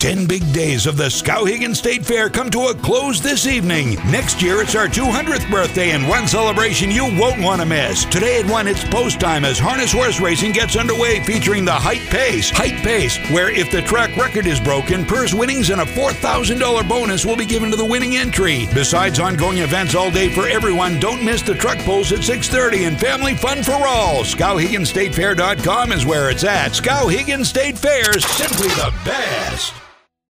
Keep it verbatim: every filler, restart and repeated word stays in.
Ten big days of the Skowhegan State Fair come to a close this evening. Next year, it's our two hundredth birthday and one celebration you won't want to miss. Today at one, it's post time as harness horse racing gets underway featuring the Height Pace. Height Pace, where if the track record is broken, purse winnings and a four thousand dollars bonus will be given to the winning entry. Besides ongoing events all day for everyone, don't miss the truck pulls at six thirty and family fun for all. Skowhegan State Fair dot com is where it's at. Skowhegan State Fair is simply the best.